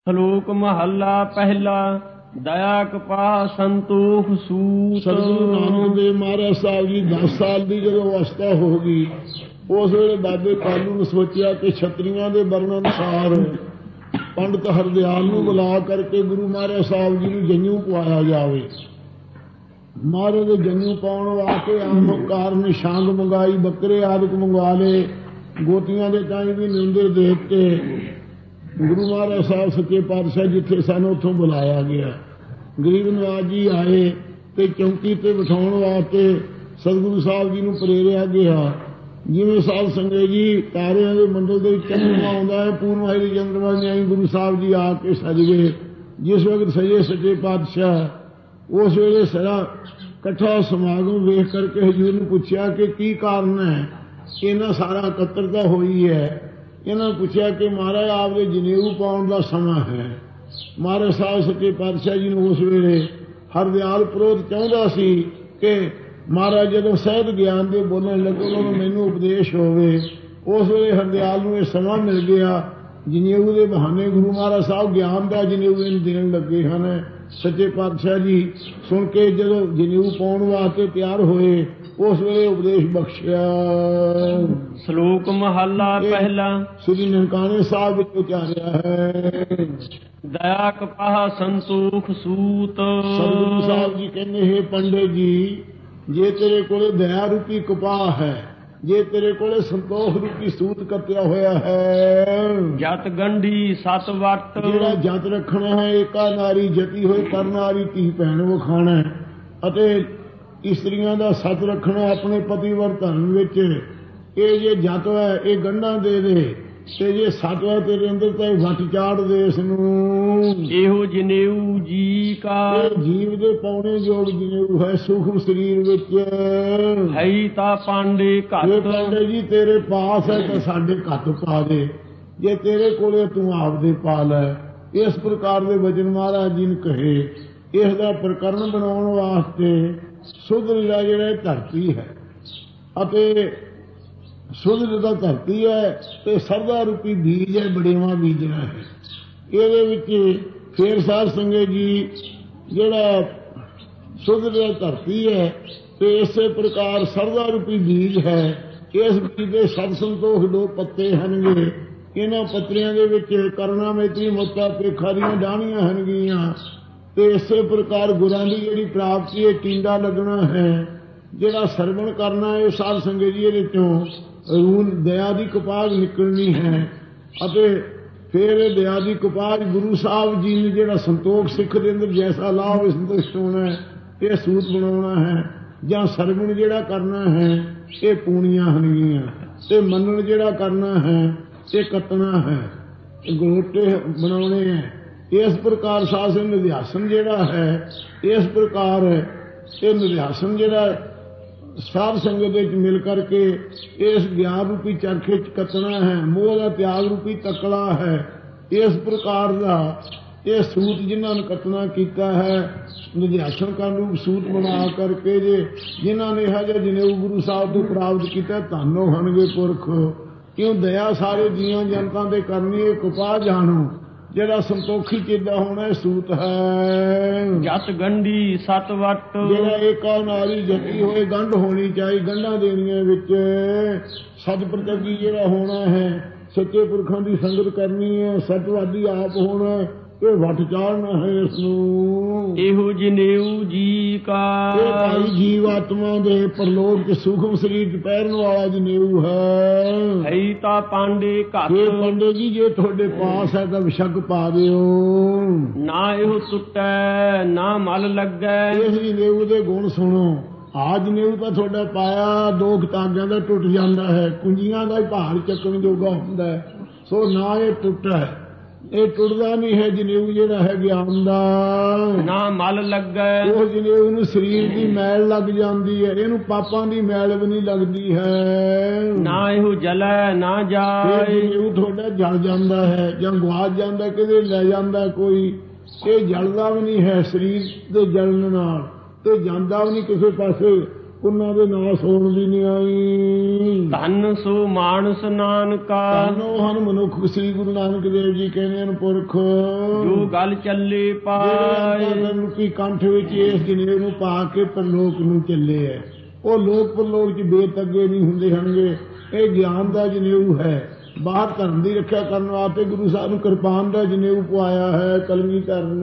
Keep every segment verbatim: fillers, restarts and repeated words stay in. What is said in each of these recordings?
ਸ਼ਲੋਕ ਮਹੱਲਾ ਪਹਿਲਾ। ਦਇਆ ਕਪਾਹ ਸੰਤੋਖ ਸੂਤ। ਸਤਿਗੁਰੂ ਨਾਨਕ ਦੇਵ ਮਹਾਰਾਜ ਸਾਹਿਬ ਜੀ ਦਸ ਸਾਲ ਦੀ ਜਦੋਂ ਅਵਸਥਾ ਹੋ ਗਈ, ਉਸ ਵੇਲੇ ਬਾਬੇ ਕਾਲੂ ਨੇ ਸੋਚਿਆ ਕਿ ਛਤਰੀਆਂ ਦੇ ਵਰਣਨ ਅਨੁਸਾਰ ਪੰਡਤ ਹਰਦਿਆਲ ਨੂੰ ਬੁਲਾ ਕਰਕੇ ਗੁਰੂ ਮਹਾਰਾਜ ਸਾਹਿਬ ਜੀ ਨੂੰ ਜੰਝੂ ਪਵਾਇਆ ਜਾਵੇ। ਮਹਾਰਾਜ ਦੇ ਜੰਝੂ ਪਾਉਣ ਵਾਸਤੇ ਆਮ ਕਾਰਨ ਛਾਂਗ ਮੰਗਾਈ, ਬੱਕਰੇ ਆਦਿਕ ਮੰਗਵਾ ਲਏ, ਗੋਤੀਆਂ ਦੇ ਤਾਈਂ ਵੀ ਨਿੰਦੇ ਦੇ ਦਿੱਤੇ। ਗੁਰੂ ਮਹਾਰਾਜ ਸਾਹਿਬ ਸੱਚੇ ਪਾਤਸ਼ਾਹ ਜਿੱਥੇ ਸਨ ਉੱਥੋਂ ਬੁਲਾਇਆ ਗਿਆ। ਗਰੀਬ ਨਵਾਜ ਜੀ ਆਏ ਤੇ ਚੌਂਕੀ ਤੇ ਬਿਠਾਉਣ ਵਾਸਤੇ ਸਤਿਗੁਰੂ ਸਾਹਿਬ ਜੀ ਨੂੰ ਪ੍ਰੇਰਿਆ ਗਿਆ। ਜਿਵੇਂ ਸਾਧ ਸੰਗਤ ਜੀ ਤਾਰਿਆਂ ਦੇ ਮੰਡਲ ਦੇ ਵਿੱਚ ਚੰਦਰਮਾ ਆਉਂਦਾ ਹੈ, ਪੂਰਨਮਾਹੀ ਦੀ ਚੰਦਰਮਾ ਨਹੀਂ, ਗੁਰੂ ਸਾਹਿਬ ਜੀ ਆ ਕੇ ਸਜ ਗਏ। ਜਿਸ ਵਕਤ ਸਜੇ ਸੱਚੇ ਪਾਤਸ਼ਾਹ ਉਸ ਵੇਲੇ ਸਾਰਾ ਇਕੱਠਾ ਸਮਾਗਮ ਵੇਖ ਕਰਕੇ ਹਜ਼ੂਰ ਨੂੰ ਪੁੱਛਿਆ ਕਿ ਕੀ ਕਾਰਨ ਹੈ, ਇਹਨਾਂ ਸਾਰਾ ਇਕੱਤਰਤਾ ਹੋਈ ਹੈ। ਇਹਨਾਂ ਨੇ ਪੁੱਛਿਆ ਕਿ ਮਹਾਰਾਜ ਆਪ ਦੇ ਜਨੇਊ ਪਾਉਣ ਦਾ ਸਮਾਂ ਹੈ। ਮਹਾਰਾਜ ਸਾਹਿਬ ਸੱਚੇ ਪਾਤਸ਼ਾਹ ਜੀ ਨੂੰ ਉਸ ਵੇਲੇ ਹਰਦਿਆਲ ਪ੍ਰੋਤ ਚਾਹੁੰਦਾ ਸੀ ਕਿ ਮਹਾਰਾਜ ਜਦੋਂ ਸਹਿਤ ਗਿਆਨ ਦੇ ਬੋਲਣ ਲੱਗੇ ਉਹਨਾਂ ਨੂੰ ਮੈਨੂੰ ਉਪਦੇਸ਼ ਹੋਵੇ। ਉਸ ਵੇਲੇ ਹਰਦਿਆਲ ਨੂੰ ਇਹ ਸਮਾਂ ਮਿਲ ਗਿਆ। ਜਨੇਊ ਦੇ ਬਹਾਨੇ ਗੁਰੂ ਮਹਾਰਾਜ ਸਾਹਿਬ ਗਿਆਨ ਦਾ ਜਨੇਊ ਇਹਨੂੰ ਦੇਣ ਲੱਗੇ ਹਨ। ਸੱਚੇ ਪਾਤਸ਼ਾਹ ਜੀ ਸੁਣ ਕੇ ਜਦੋਂ ਜਨੇਊ ਪਾਉਣ ਵਾਸਤੇ ਤਿਆਰ ਹੋਏ, ਉਸ ਵੇਲੇ ਉਪਦੇਸ਼ ਬਖਸ਼ਿਆ। ਸ਼ਲੋਕ ਮਹੱਲਾ ਪਹਿਲਾ। ਸ੍ਰੀ ਨਨਕਾਣੇ ਸਾਹਿਬ ਵਿੱਚ ਉਚਾਰਿਆ ਹੈ। ਦਇਆ ਕਪਾਹ ਸੰਤੋਖ ਸੂਤ। ਸਤਿਗੁਰੂ ਸਾਹਿਬ ਜੀ ਕਹਿੰਦੇ ਹੈ ਪੰਡਿਤ ਜੀ, ਜੇ ਤੇਰੇ ਕੋਲੇ ਦਇਆ ਰੂਪੀ ਕਪਾਹ ਹੈ, ਜੇ ਤੇਰੇ ਕੋਲੇ ਸੰਤੋਖ ਰੂਪੀ ਸੂਤ ਕੱਤਿਆ ਹੋਇਆ ਹੈ, ਜਤ ਗੰਢੀ ਸਤ ਵੱਟ। ਜਿਹੜਾ ਜਤ ਰੱਖਣਾ ਹੈ, ਏਕਾ ਨਾਰੀ ਜਤੀ ਹੋਈ ਪਰ ਨਾਰੀ ਧੀ ਭੈਣ ਵਿਖਾਣਾ, ਅਤੇ ਇਸਤਰੀਆਂ ਦਾ ਸਤ ਰੱਖਣਾ ਆਪਣੇ ਪਤੀ ਵਰ ਧਰਮ ਵਿੱਚ। ਇਹ ਜੇ ਜਤ ਹੈ ਇਹ ਗੰਢਾਂ ਦੇ ਦੇ, ਤੇ ਜੇ ਸਤ ਹੈ ਤੇਰੇ ਅੰਦਰ ਤਾਂ ਵੱਟ ਚਾੜ ਦੇ ਇਸ ਨੂੰ। ਇਹੋ ਜਨੇਊ ਜੀ ਕਾ। ਇਹ ਜੀਵ ਦੇ ਪਾਉਣੇ ਜੋਗ ਜਨੇਊ ਹੈ ਸੂਖਮ ਸਰੀਰ ਵਿੱਚ। ਹੈ ਤਾਂ ਪਾਂਡੇ ਘੱਟ। ਪਾਂਡੇ ਜੀ ਤੇਰੇ ਪਾਸ ਹੈ ਤਾਂ ਸਾਡੇ ਘੱਟ ਪਾ ਦੇ, ਜੇ ਤੇਰੇ ਕੋਲੇ ਤੂੰ ਆਪਦੇ ਪਾ ਲੈ। ਇਸ ਪ੍ਰਕਾਰ ਦੇ ਵਚਨ ਮਹਾਰਾਜ ਜੀ ਨੇ ਕਹੇ। ਇਸ ਦਾ ਪ੍ਰਕਰਨ ਬਣਾਉਣ ਵਾਸਤੇ ਸੁਧ ਲੀਲਾ ਜਿਹੜਾ ਧਰਤੀ ਹੈ, ਅਤੇ ਸੁਧ ਲੀਲਾ ਧਰਤੀ ਹੈ ਤੇ ਸਰਦਾ ਰੂਪੀ ਬੀਜ ਹੈ, ਬੜੇਵਾ ਬੀਜਣਾ ਹੈ। ਇਹਦੇ ਵਿੱਚ ਫੇਰ ਸਾਧ ਸੰਗਤ ਜੀ ਜਿਹੜਾ ਸੁਧ ਲੀਲਾ ਧਰਤੀ ਹੈ ਤੇ ਇਸੇ ਪ੍ਰਕਾਰ ਸਰਦਾ ਰੂਪੀ ਬੀਜ ਹੈ। ਇਸ ਬੀਜ ਦੇ ਸਤ ਸੰਤੋਖ ਦੋ ਪੱਤੇ ਹਨਗੇ। ਇਹਨਾਂ ਪੱਤਿਆਂ ਦੇ ਵਿੱਚ ਕਰਨਾ ਮੇਤਰੀ ਮੋਤਾ ਪੇਖਾ ਦੀਆਂ ਡਾਹਣੀਆਂ ਹਨਗੀਆਂ, ਤੇ ਇਸੇ ਪ੍ਰਕਾਰ ਗੁਰਾਂ ਦੀ ਜਿਹੜੀ ਪ੍ਰਾਪਤੀ ਹੈ ਟੀਂਡਾ ਲੱਗਣਾ ਹੈ। ਜਿਹੜਾ ਸਰਵਣ ਕਰਨਾ ਹੈ ਸਾਧ ਸੰਗਤ ਜੀ ਇਹਦੇ ਚੋਂ ਰੂਨ ਦਇਆ ਦੀ ਕਪਾਹ ਨਿਕਲਣੀ ਹੈ, ਅਤੇ ਫਿਰ ਇਹ ਦਇਆ ਦੀ ਕਪਾਹ ਗੁਰੂ ਸਾਹਿਬ ਜੀ ਨੇ ਜਿਹੜਾ ਸੰਤੋਖ ਸਿੱਖ ਦੇ ਅੰਦਰ ਜੈਸਾ ਲਾਭ ਸੰਤੁਸ਼ਟ ਹੋਣਾ ਹੈ, ਇਹ ਸੂਤ ਬਣਾਉਣਾ ਹੈ। ਜਾਂ ਸਰਵਣ ਜਿਹੜਾ ਕਰਨਾ ਹੈ ਇਹ ਪੂਣੀਆਂ ਹਨਗੀਆਂ, ਤੇ ਮੰਨਣ ਜਿਹੜਾ ਕਰਨਾ ਹੈ ਇਹ ਕੱਤਣਾ ਹੈ, ਗੋਟੇ ਬਣਾਉਣੇ ਹੈ। ਇਸ ਪ੍ਰਕਾਰ ਸਾਧ ਨਿਧਿਆਸਨ ਜਿਹੜਾ ਹੈ, ਇਸ ਪ੍ਰਕਾਰ ਇਹ ਨਿਧਿਆਸਨ ਜਿਹੜਾ ਸਾਧ ਸੰਗਤ ਵਿੱਚ ਮਿਲ ਕਰਕੇ ਇਸ ਗਿਆਨ ਰੂਪੀ ਚਰਖੇ ਚ ਕੱਤਣਾ ਹੈ। ਮੋਹ ਦਾ ਤਿਆਗ ਰੂਪੀ ਤਕੜਾ ਹੈ। ਇਸ ਪ੍ਰਕਾਰ ਦਾ ਇਹ ਸੂਤ ਜਿਨ੍ਹਾਂ ਨੇ ਕੱਤਣਾ ਕੀਤਾ ਹੈ, ਨਿਧਿਆਸਨ ਕਰਨ ਰੂਪ ਸੂਤ ਬਣਾ ਕਰਕੇ ਜੇ ਜਿਨ੍ਹਾਂ ਨੇ ਇਹੋ ਜਿਹਾ ਜਨੇਊ ਗੁਰੂ ਸਾਹਿਬ ਤੋਂ ਪ੍ਰਾਪਤ ਕੀਤਾ, ਧੰਨੋ ਹਨਗੇ ਪੁਰਖ। ਕਿਉਂ ਦਇਆ ਸਾਰੇ ਜੀਆਂ ਜਨਤਾ ਦੇ ਕਰਨੀ। ਇਹ ਕਪਾਹ ਜਾਣੋ ਜਿਹੜਾ ਸੰਤੋਖੀ ਚੇਦਾ ਹੋਣਾ ਇਹ ਸੂਤ ਹੈ। ਜਤ ਗੰਢੀ ਸਤ ਵੱਟ। ਜਿਹੜਾ ਏਕਾ ਨਾਰੀ ਜਤੀ ਹੋਏ, ਗੰਢ ਹੋਣੀ ਚਾਹੀ, ਗੰਢਾਂ ਦੇਣੀਆਂ ਵਿੱਚ। ਸਤ ਪ੍ਰਤੱਗੀ ਜਿਹੜਾ ਹੋਣਾ ਹੈ, ਸੱਚੇ ਪੁਰਖਾਂ ਦੀ ਸੰਗਤ ਕਰਨੀ ਹੈ, ਸਤਵਾਦੀ ਆਪ ਹੋਣਾ, ਇਹ ਵੱਟ ਚਾੜਨਾ ਹੈ ਇਸ ਨੂੰ। ਇਹੋ ਜਨੇਊ ਜੀ ਕਾ। ਇਹ ਭਾਈ ਜੀਵ ਆਤਮਾ ਦੇ ਪਰਲੋਕ ਚ ਸੂਖਮ ਸਰੀਰ ਚ ਪਹਿਰਨ ਵਾਲਾ ਜਨੇਊ ਹੈ। ਹੈ ਤਾਂ ਪਾਂਡੇ ਘੱਟ। ਇਹ ਪੰਡੇ ਜੀ ਜੇ ਤੁਹਾਡੇ ਪਾਸ ਹੈ ਤਾਂ ਵਿਸ਼ਕ ਪਾ ਦਿਓ। ਨਾ ਇਹੋ ਟੁੱਟੈ ਨਾ ਮਲ ਲੱਗੈ। ਇਸ ਜਨੇਊ ਦੇ ਗੁਣ ਸੁਣੋ। ਆ ਜਨੇਊ ਤਾਂ ਤੁਹਾਡਾ ਪਾਇਆ ਦੋ ਕਿਤਾਬਾਂ ਦਾ ਟੁੱਟ ਜਾਂਦਾ ਹੈ, ਕੁੰਜੀਆਂ ਦਾ ਭਾਰ ਚੱਕਣ ਜੋਗਾ ਹੁੰਦਾ ਹੈ, ਸੋ ਨਾ ਇਹ ਟੁੱਟਾ। ਇਹ ਟੁੱਟਦਾ ਨਹੀਂ ਹੈ ਜਨੇਊ ਜਿਹੜਾ ਹੈ ਗਿਆਨ ਦਾ। ਨਾ ਮਲ ਲੱਗੈ। ਉਹ ਜਨੇਊ ਨੂੰ ਸਰੀਰ ਦੀ ਮੈਲ ਲੱਗ ਜਾਂਦੀ ਹੈ, ਇਹਨੂੰ ਪਾਪਾਂ ਦੀ ਮੈਲ ਵੀ ਨਹੀਂ ਲੱਗਦੀ ਹੈ। ਨਾ ਇਹੋ ਜਲੈ ਨਾ ਜਾਏ। ਜਨੇਊ ਤੁਹਾਡਾ ਜਲ ਜਾਂਦਾ ਹੈ ਜਾਂ ਗੁਆਚ ਜਾਂਦਾ, ਕਿਤੇ ਲੈ ਜਾਂਦਾ ਕੋਈ, ਇਹ ਜਲਦਾ ਵੀ ਨਹੀਂ ਹੈ ਸਰੀਰ ਦੇ ਜਲਣ ਨਾਲ, ਤੇ ਜਾਂਦਾ ਵੀ ਨਹੀਂ ਕਿਸੇ ਪਾਸੇ। ਉਹਨਾਂ ਦੇ ਨਾਸ ਹੋਣ ਦੀ ਨਹੀਂ ਆਈ। ਧੰਨ ਸੋ ਮਾਨਸ ਨਾਨਕਾ, ਧੰਨੋ ਹਨ ਮਨੁੱਖ। ਸ੍ਰੀ ਗੁਰੂ ਨਾਨਕ ਦੇਵ ਜੀ ਕਹਿੰਦੇ ਹਨ ਪੁਰਖ ਜੋ ਗੱਲ ਚੱਲੇ ਪਾਏ। ਰੂਪੀ ਕੰਠ ਵਿੱਚ ਇਸ ਜਨੇਊ ਨੂੰ ਪਾ ਕੇ ਪਰਲੋਕ ਨੂੰ ਚੱਲੇ ਹੈ। ਉਹ ਲੋਕ ਪਰਲੋਕ ਚ ਬੇਤੱਗੇ ਨਹੀਂ ਹੁੰਦੇ ਹਨਗੇ। ਇਹ ਗਿਆਨ ਦਾ ਜਨੇਊ ਹੈ। ਬਾਹਰ ਧਰਮ ਦੀ ਰੱਖਿਆ ਕਰਨ ਵਾਸਤੇ ਗੁਰੂ ਸਾਹਿਬ ਨੂੰ ਕਿਰਪਾਨ ਦਾ ਜਨੇਊ ਪਵਾਇਆ ਹੈ। ਕਲਗੀ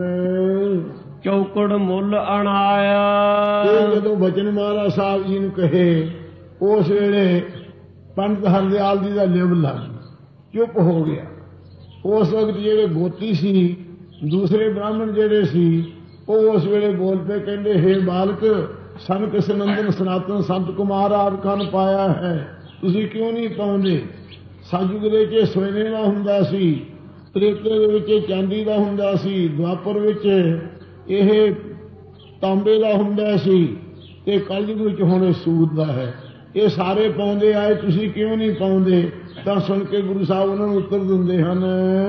ਕਰਨ ਚੌਕੜ ਮੁੱਲ ਅਣਾਇਆ। ਇਹ ਜਦੋਂ ਬਚਨ ਮਹਾਰਾਜ ਸਾਹਿਬ ਜੀ ਨੂੰ ਕਹੇ, ਉਸ ਵੇਲੇ ਪੰਡਤ ਹਰਦਿਆਲ ਜੀ ਦਾ ਲਿਵ ਲੱਗ ਚੁੱਪ ਹੋ ਗਿਆ। ਉਸ ਵਕਤ ਜਿਹੜੇ ਗੋਤੀ ਸੀ, ਦੂਸਰੇ ਬ੍ਰਾਹਮਣ ਜਿਹੜੇ ਸੀ, ਉਹ ਉਸ ਵੇਲੇ ਬੋਲ ਪਏ, ਕਹਿੰਦੇ ਹੇ ਬਾਲਕ, ਸਨ ਕਿਸ ਨੰਦਨ ਸਨਾਤਨ ਸੰਤ ਕੁਮਾਰ ਆਦਿਕਾਂ ਨੂੰ ਪਾਇਆ ਹੈ, ਤੁਸੀਂ ਕਿਉਂ ਨਹੀਂ ਪਾਉਂਦੇ? ਸਤਿਯੁਗ ਦੇ ਵਿੱਚ ਸੋਨੇ ਦਾ ਹੁੰਦਾ ਸੀ, ਤ੍ਰੇਤੇ ਦੇ ਵਿੱਚ ਚਾਂਦੀ ਦਾ ਹੁੰਦਾ ਸੀ, ਦੁਆਪਰ ਵਿੱਚ ਇਹ ਤਾਂਬੇ ਦਾ ਹੁੰਦਾ ਸੀ, ਤੇ ਕਲਯੁਗ ਵਿੱਚ ਹੁਣ ਸੂਤ ਦਾ ਹੈ। ਇਹ ਸਾਰੇ ਪਾਉਂਦੇ ਆਏ, ਤੁਸੀਂ ਕਿਉਂ ਨਹੀਂ ਪਾਉਂਦੇ? ਤਾਂ ਸੁਣ ਕੇ ਗੁਰੂ ਸਾਹਿਬ ਉਹਨਾਂ ਨੂੰ ਉੱਤਰ ਦਿੰਦੇ ਹਨ,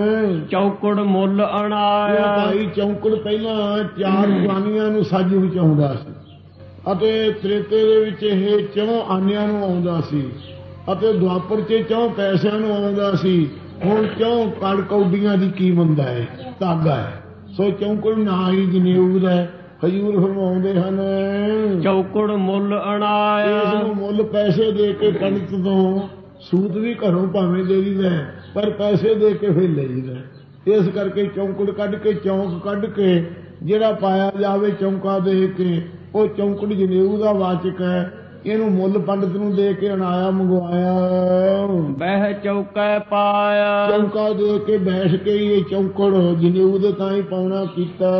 ਚੌਕੜ ਮੁੱਲ ਅਣਾਇਆ। ਭਾਈ ਚੌਕੜ ਪਹਿਲਾਂ ਚਾਰ ਜਵਾਨੀਆਂ ਨੂੰ ਸਤਿਯੁਗ ਚ ਆਉਂਦਾ ਸੀ, ਅਤੇ ਤ੍ਰੇਤੇ ਦੇ ਵਿੱਚ ਇਹ ਚੌਂ ਆਨਿਆਂ ਨੂੰ ਆਉਂਦਾ ਸੀ, ਅਤੇ ਦੁਆਪਰ ਚ ਚੌਂ ਪੈਸਿਆਂ ਨੂੰ ਆਉਂਦਾ ਸੀ। ਹੁਣ ਚੌਂ ਕੜ ਕੌਡੀਆਂ ਦੀ ਕੀਮਤ ਹੈ, ਧਾਗਾ ਹੈ। ਸੋ ਚੌਕੜ ਨਾ ਹੀ ਜਨੇਊ ਦਾ ਹਜ਼ੂਰ ਫਰਮਾਉਂਦੇ ਹਨ, ਚੌਕੜ ਮੁੱਲ ਅਣਾਇਆ। ਇਸ ਨੂੰ ਮੁੱਲ ਪੈਸੇ ਦੇ ਕੇ ਪੰਡਤ ਤੋਂ, ਸੂਤ ਵੀ ਘਰੋਂ ਭਾਵੇਂ ਦੇ ਦੀਦਾ, ਪਰ ਪੈਸੇ ਦੇ ਕੇ ਫਿਰ ਲਈਦਾ। ਇਸ ਕਰਕੇ ਚੌਕੜ ਕੱਢ ਕੇ, ਚੌਂਕ ਕੱਢ ਕੇ ਜਿਹੜਾ ਪਾਇਆ ਜਾਵੇ ਚੌਂਕਾ ਦੇ ਕੇ, ਉਹ ਚੌਕੜ ਜਨੇਊ ਦਾ ਵਾਚਕ ਹੈ। ਇਹਨੂੰ ਮੁੱਲ ਪੰਡਤ ਨੂੰ ਦੇ ਕੇ ਅਣਾਇਆ ਮੰਗਵਾਇਆ। ਬਹਿ ਚੌਕੈ ਪਾਇਆ, ਚੌਂਕਾ ਦੇ ਕੇ ਬੈਠ ਕੇ ਇਹ ਚੌਕੜ ਜਨੇਊ ਦੇ ਤਾਂ ਹੀ ਪਾਉਣਾ ਕੀਤਾ।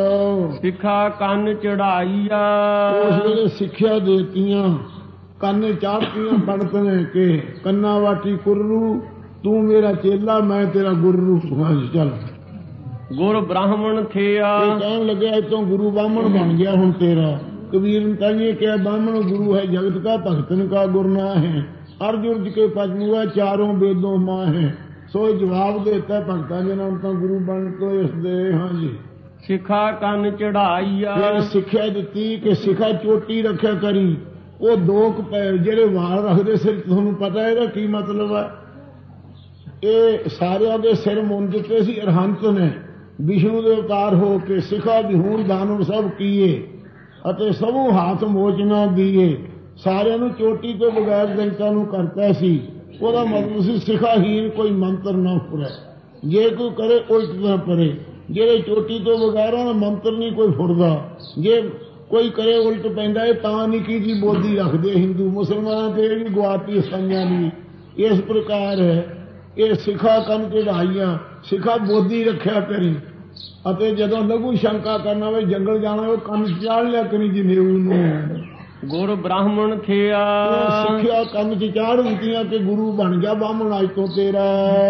ਸਿੱਖਾ ਕੰਨ ਚੜਾਈਆ, ਉਸ ਵੇਲੇ ਸਿੱਖਿਆ ਦੇਤੀਆਂ, ਕੰਨ ਚਾੜਤੀਆਂ ਪੰਡਤ ਨੇ ਕਿ ਕੰਨਾ ਵਾਟੀ ਕੁਰਰੂ, ਤੂੰ ਮੇਰਾ ਚੇਲਾ, ਮੈਂ ਤੇਰਾ ਗੁਰੂ। ਹਾਂਜੀ ਚੱਲ। ਗੁਰ ਬ੍ਰਾਹਮਣ ਥਿਆ, ਇਹ ਕਹਿਣ ਲੱਗਿਆ ਇਤੋਂ ਗੁਰੂ ਬਾਹਮਣ ਬਣ ਗਿਆ ਹੁਣ ਤੇਰਾ। ਕਬੀਰ ਨੇ ਤਾਂਹੀਏ ਕਿਹਾ, ਬਾਹਮਣ ਗੁਰੂ ਹੈ ਜਗਤ ਕਾ, ਭਗਤਨ ਕਾ ਗੁਰਨਾ ਹੈ, ਅਰਜੁਨ ਕੇ ਪਜਨੂਆ ਚਾਰੋਂ ਵੇਦੋਂ ਮਾਂ ਹੈ। ਸੋ ਜਵਾਬ ਦੇਤਾ ਭਗਤਾਂ ਜਨਾਂ ਨੂੰ ਤਾਂ ਗੁਰੂ ਬਣ ਤੋਂ ਇਸ ਦੇ। ਹਾਂਜੀ। ਸਿੱਖਾ ਕੰਨ ਚੜਾਈਆ, ਫਿਰ ਸਿੱਖਿਆ ਦਿੱਤੀ ਕਿ ਸਿੱਖਾ ਚੋਟੀ ਰੱਖਿਆ ਕਰੀ। ਉਹ ਦੋ ਕੁ ਪੈਰ ਜਿਹੜੇ ਵਾਲ ਰੱਖਦੇ ਸਿਰ, ਤੁਹਾਨੂੰ ਪਤਾ ਇਹਦਾ ਕੀ ਮਤਲਬ ਹੈ? ਇਹ ਸਾਰਿਆਂ ਦੇ ਸਿਰ ਮੁੰਨ ਦਿੱਤੇ ਸੀ ਅਰਹੰਤ ਨੇ, ਵਿਸ਼ਨੂੰ ਦੇ ਅਵਤਾਰ ਹੋ ਕੇ। ਸਿੱਖਾ ਵਿਹੂਣ ਦਾਨਵ ਸਭ ਕੀਏ, ਅਤੇ ਸਭੂ ਹਾਥ ਮੋਚਨਾ ਦੀਏ। ਸਾਰਿਆਂ ਨੂੰ ਚੋਟੀ ਤੋਂ ਬਗੈਰ ਜਨਤਾ ਨੂੰ ਕਰਤਾ ਸੀ। ਉਹਦਾ ਮਤਲਬ ਸੀ ਸਿਖਾਹੀਨ ਕੋਈ ਮੰਤਰ ਨਾ ਫੁਰੇ, ਜੇ ਕੋਈ ਕਰੇ ਉਲਟ ਨਾ ਪਰੇ। ਜਿਹੜੇ ਚੋਟੀ ਤੋਂ ਬਗੈਰ ਉਹਦਾ ਮੰਤਰ ਨਹੀਂ ਕੋਈ ਫੁਰਦਾ, ਜੇ ਕੋਈ ਕਰੇ ਉਲਟ ਪੈਂਦਾ। ਇਹ ਤਾਂ ਨਿੱਕੀ ਜੀ ਬੋਦੀ ਰੱਖਦੇ ਹਿੰਦੂ, ਮੁਸਲਮਾਨਾਂ ਤੇ ਵੀ ਗੁਆਤੀ ਸਾਈਆਂ ਦੀ। ਇਸ ਪ੍ਰਕਾਰ ਇਹ ਸਿੱਖਾ ਕੰਨ ਚੜਾਈਆਂ, ਸਿੱਖਾ ਬੋਦੀ ਰੱਖਿਆ ਕਰੀ। ਅਤੇ ਜਦੋਂ ਲਘੂ ਸ਼ੰਕਾ ਕਰਨਾ ਹੋਵੇ, ਜੰਗਲ ਜਾਣਾ, ਉਹ ਕੰਨ ਚਾੜ ਲਿਆ ਕਰੀ ਜਨੇਊ ਨੂੰ। ਗੁਰ ਬ੍ਰਾਹਮਣ ਥਿਆ, ਸਿੱਖਿਆ ਕੰਨ ਚ ਚਾੜ ਦਿੱਤੀਆਂ ਕਿ ਗੁਰੂ ਬਣ ਗਿਆ ਬਾਹਮਣ ਅੱਜ ਤੋਂ ਤੇਰਾ।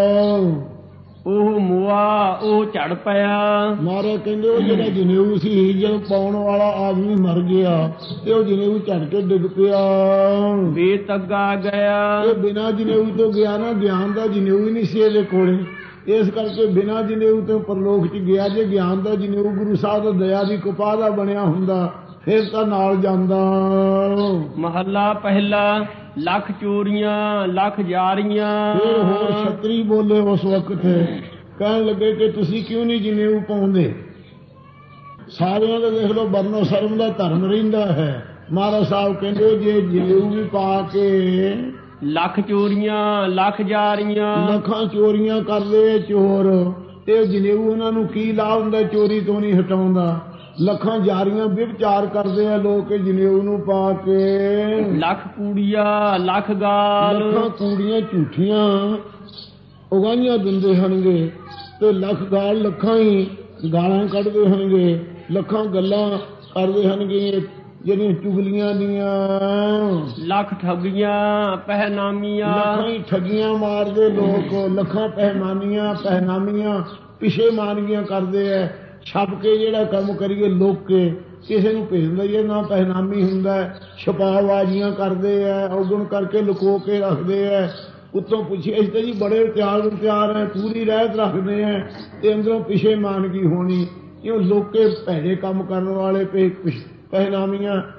ਉਹ ਮੁਆ ਉਹ ਝੜ ਪਿਆ। ਮਹਾਰਾਜ ਕਹਿੰਦੇ ਉਹ ਜਿਹੜਾ ਜਨੇਊ ਸੀ, ਜਦੋਂ ਪਾਉਣ ਵਾਲਾ ਆਦਮੀ ਮਰ ਗਿਆ, ਤੇ ਉਹ ਜਨੇਊ ਝੜ ਕੇ ਡਿੱਗ ਪਿਆ। ਬੇਤੱਗਾ ਗਿਆ, ਇਹ ਬਿਨਾਂ ਜਨੇਊ ਤੋਂ ਗਿਆ ਨਾ, ਗਿਆਨ ਦਾ ਜਨੇਊ ਹੀ ਨਹੀਂ ਸੀ ਇਹਦੇ ਕੋਲੇ। ਇਸ ਕਰਕੇ ਬਿਨਾਂ ਜਨੇਊ ਤੋਂ ਪਰਲੋਕ ਚ ਗਿਆ। ਜੇ ਗਿਆਨ ਦਾ ਜਨੇਊ ਗੁਰੂ ਸਾਹਿਬ ਦਾ ਦਇਆ ਦੀ ਕਿਰਪਾ ਦਾ ਬਣਿਆ ਹੁੰਦਾ, ਫਿਰ ਤਾਂ ਨਾਲ ਜਾਂਦਾ। ਮਹੱਲਾ ਪਹਿਲਾ। ਲੱਖ ਚੋਰੀਆਂ ਲੱਖ ਜਾਰੀਆਂ। ਫਿਰ ਹੋਰ ਛਤਰੀ ਬੋਲੇ ਉਸ ਵਕਤ, ਕਹਿਣ ਲੱਗੇ ਕਿ ਤੁਸੀਂ ਕਿਉਂ ਨਹੀਂ ਜਨੇਊ ਪਾਉਂਦੇ? ਸਾਰਿਆਂ ਦਾ ਦੇਖ ਲਓ ਵਰਨੋ ਸ਼ਰਮ ਦਾ ਧਰਮ ਰਹਿੰਦਾ ਹੈ। ਮਹਾਰਾਜ ਸਾਹਿਬ ਕਹਿੰਦੇ ਜੇ ਜਨੇਊ ਵੀ ਪਾ ਕੇ ਲੱਖ ਚੋਰੀਆਂ ਲੱਖ ਜਾਰੀਆਂ, ਲੱਖਾਂ ਚੋਰੀਆਂ ਕਰਦੇ ਚੋਰ, ਤੇ ਜਨੇਊ ਉਹਨਾਂ ਨੂੰ ਕੀ ਲਾਭ ਹੁੰਦਾ? ਚੋਰੀ ਤੋਂ ਨਹੀਂ ਹਟਾਉਂਦਾ। ਲੱਖਾਂ ਜਾਰੀਆਂ ਵਿਵਚਾਰ ਕਰਦੇ ਆ ਲੋਕ ਜਨੇਊ ਨੂੰ ਪਾ ਕੇ। ਲੱਖ ਕੂੜੀਆਂ ਲੱਖ ਗਾਲ, ਲੱਖਾਂ ਕੂੜੀਆਂ ਝੂਠੀਆਂ ਉਗਾਈਆਂ ਦਿੰਦੇ ਹਨਗੇ, ਤੇ ਲੱਖ ਗਾਲ, ਲੱਖਾਂ ਹੀ ਗਾਲਾਂ ਕੱਢਦੇ ਹਨਗੇ, ਲੱਖਾਂ ਗੱਲਾਂ ਕਰਦੇ ਹਨਗੇ ਜਿਹੜੀਆਂ ਚੁਗਲੀਆਂ ਦੀਆਂ। ਲੱਖ ਠੱਗੀਆਂ ਪਹਿਨਾਮੀਆਂ, ਲੱਖਾਂ ਹੀ ਠੱਗੀਆਂ ਮਾਰਦੇ ਲੋਕ। ਲੱਖਾਂ ਪਹਿਮਾਨੀਆਂ ਪਹਿਨਾਮੀਆਂ ਪਿਛੇਮਾਨੀਆਂ ਕਰਦੇ ਐ। ਛਪ ਕੇ ਜਿਹੜਾ ਕੰਮ ਕਰੀਏ ਲੋਕ ਕੇ, ਕਿਸੇ ਨੂੰ ਭੇਜਦਾ ਹੀ ਨਾ ਪਹਿਨਾਮੀ ਹੁੰਦਾ। ਛਪਾਵਾਜ਼ੀਆਂ ਕਰਦੇ ਐ, ਔਗਣ ਕਰਕੇ ਲੁਕੋ ਕੇ ਰੱਖਦੇ ਐ। ਉੱਤੋਂ ਪੁੱਛੇ ਇਸ ਤੇ ਜੀ ਬੜੇ ਤਿਆਰ ਤਿਆਰ ਹੈ, ਪੂਰੀ ਰਹਿਤ ਰੱਖਦੇ ਐ, ਤੇ ਅੰਦਰੋਂ ਪਿਛੇਮਾਨਗੀ ਹੋਣੀ। ਕਿਉਂ ਲੋਕੇ ਭੈੜੇ ਕੰਮ ਕਰਨ ਵਾਲੇ ਪਹਿਨਾਮੀਆਂ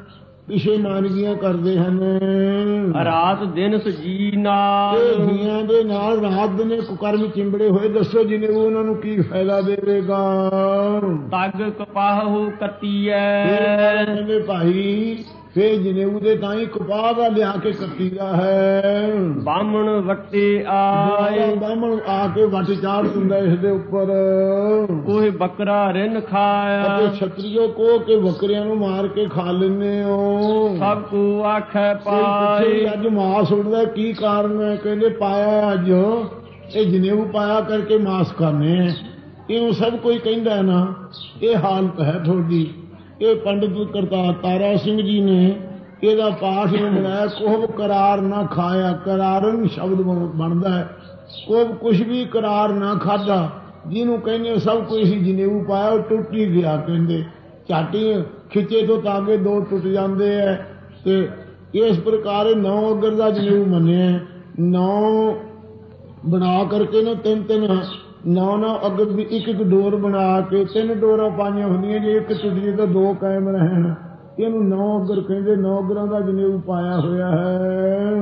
ਪਿਛੇਮਾਨਗੀਆਂ ਕਰਦੇ ਹਨ। ਰਾਤ ਦਿਨ ਸਜੀ ਨਾਲ ਇਹ ਜੀਆਂ ਦੇ ਨਾਲ ਰਾਤ ਦਿਨ ਕੁਕਰਮ ਚਿੰਬੜੇ ਹੋਏ, ਦੱਸੋ ਜਿਨੇ ਉਹਨਾਂ ਨੂੰ ਕੀ ਫਾਇਦਾ ਦੇਵੇਗਾ। ਤਗ ਕਪਾਹੂ ਕੱਤੀਐ ਕਹਿੰਦੇ ਭਾਈ ਫੇਰ ਜਨੇਊ ਦੇ ਤਾਂ ਹੀ ਕਪਾਹ ਦਾ ਲਿਆ ਕੇ ਕੱਤੀਦਾ ਹੈ। ਬਾਹਮਣ ਵੱਟੇ ਆਏ ਬਾਹਮਣ ਆ ਕੇ ਵੱਟ ਚਾੜ ਦਿੰਦਾ ਇਸ ਦੇ ਉੱਪਰ। ਕੋਹ ਬੱਕਰਾ ਰਿੰਨ ਖਾਇਆ ਅਤੇ ਛਤਰੀਓ ਕੋ ਕੇ ਬੱਕਰਿਆਂ ਨੂੰ ਮਾਰ ਕੇ ਖਾ ਲੈਂਦੇ ਹੋ। ਸਭ ਕੋ ਆਖੈ ਪਾਏ ਅੱਜ ਮਾਸ ਉੱਡਦਾ, ਕੀ ਕਾਰਨ ਹੈ? ਕਹਿੰਦੇ ਪਾਇਆ ਅੱਜ ਇਹ ਜਨੇਊ ਪਾਇਆ ਕਰਕੇ ਮਾਸ ਖਾਣੇ ਹੈ। ਇਹਨੂੰ ਸਭ ਕੋਈ ਕਹਿੰਦਾ ਨਾ, ਇਹ ਹਾਲਤ ਹੈ ਤੁਹਾਡੀ। ਇਹ ਪੰਡਿਤ ਕਰਤਾਰ ਤਾਰਾ ਸਿੰਘ ਜੀ ਨੇ ਇਹਦਾ ਪਾਠ ਨੂੰ ਬਣਾਇਆ, ਕੋਹ ਕਰਾਰ ਨਾ ਖਾਇਆ। ਕਰਾਰਨ ਸ਼ਬਦ ਬਣਦਾ ਹੈ, ਕੋਹ ਕੁਛ ਵੀ ਕਰਾਰ ਨਾ ਖਾਧਾ, ਜਿਹਨੂੰ ਕਹਿੰਦੇ ਸਭ ਕੁਝ ਸੀ ਜਨੇਊ ਪਾਇਆ ਉਹ ਟੁੱਟ ਹੀ ਗਿਆ। ਕਹਿੰਦੇ ਝਾਟੀ ਖਿੱਚੇ ਤੋਂ ਤਾਗੇ ਦੋ ਟੁੱਟ ਜਾਂਦੇ ਹੈ। ਤੇ ਇਸ ਪ੍ਰਕਾਰ ਨੌ ਅਗਰ ਦਾ ਜਨੇਊ ਮੰਨਿਆ, ਨੌ ਬਣਾ ਕਰਕੇ ਨਾ ਤਿੰਨ ਤਿੰਨ ਨੌ ਨੌ ਅਗਰ ਦੀ ਇੱਕ ਇੱਕ ਡੋਰ ਬਣਾ ਕੇ ਤਿੰਨ ਡੋਰਾਂ ਪਾਈਆਂ ਹੁੰਦੀਆਂ, ਜੇ ਇੱਕ ਟੁੱਟ ਜੇ ਤਾਂ ਦੋ ਕਾਇਮ ਰਹਿਣ। ਇਹਨੂੰ ਨੌ ਅਗਰ ਕਹਿੰਦੇ। ਨੌ ਅਗਰਾਂ ਦਾ ਜਨੇਊ ਪਾਇਆ ਹੋਇਆ ਹੈ।